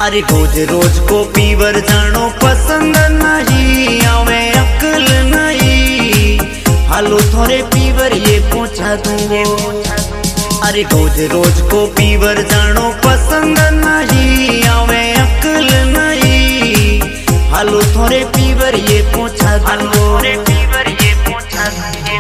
अरे रोज रोज को पीवर जानो पसंद नहीं आवे अकल नहीं। हालो थोड़े पीवर ये पूछा दूंगे। अरे रोज रोज को पीवर जानो पसंद नहीं आवे अकल नहीं। हालो थोड़े पीवर ये पूछा दूंगे। पीवर ये पूछा दूंगे।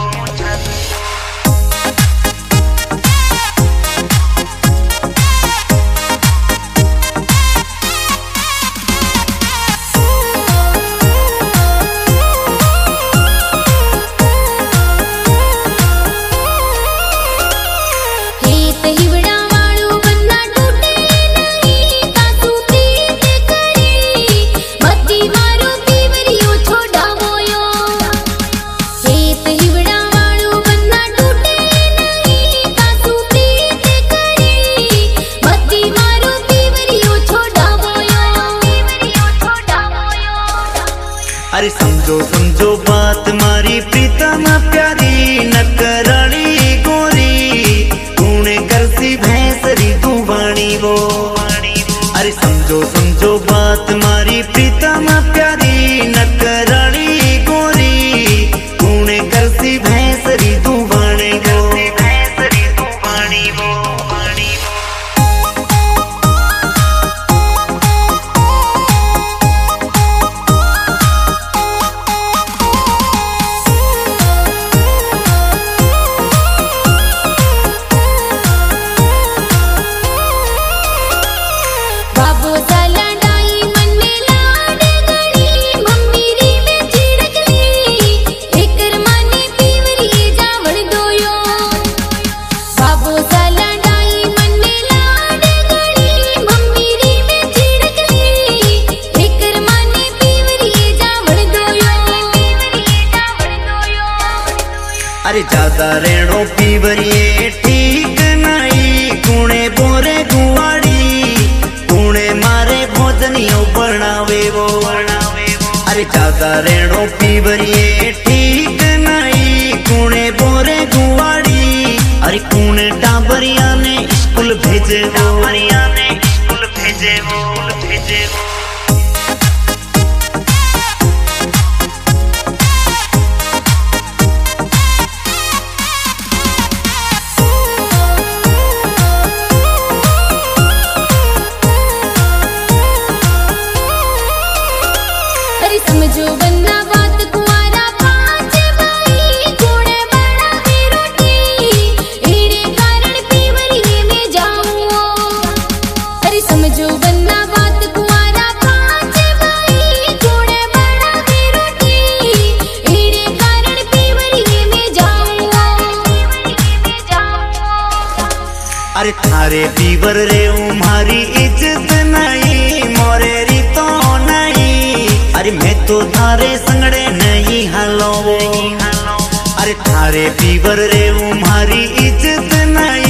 अरे समझो समझो बात मारी प्रीतम प्यारी नकराली गोरी तूने करसी भैंसरी तू वाणी वो। अरे समझो समझो बात मारी प्रीतम प्यारी नकराली गोरी तूने करसी भैंसरी तू वाणी वो। भैंसरी तू वाणी वो। अरे ज्यादा रेणो पीवर ये ठीक नहीं कुणे बोरे गुवाड़ी कुणे मारे भोजनियों बनावे वो। अरे ज्यादा रेणो पीवर ये ठीक नहीं कुणे बोरे गुवाड़ी। अरे कुणे टाबरिया ने स्कूल भेजे वो। स्कूल भेजे वो। भेजे वो। समझो बन्ना बात कुआरा पांच भाई कुणे बड़ा की रोटी एरे कारण पीवरिए में जाऊं। अरे समझो बन्ना बात कुआरा पांच भाई कुणे बड़ा की रोटी एरे कारण पीवरिए में जाऊं। अरे थारे पीवर रे तुम्हारी इज्जत नहीं मोरे री तो नहीं। अरे मैं तो थारे संगड़े नहीं हालो। अरे थारे पीवर रे तुम्हारी इज्जत नहीं।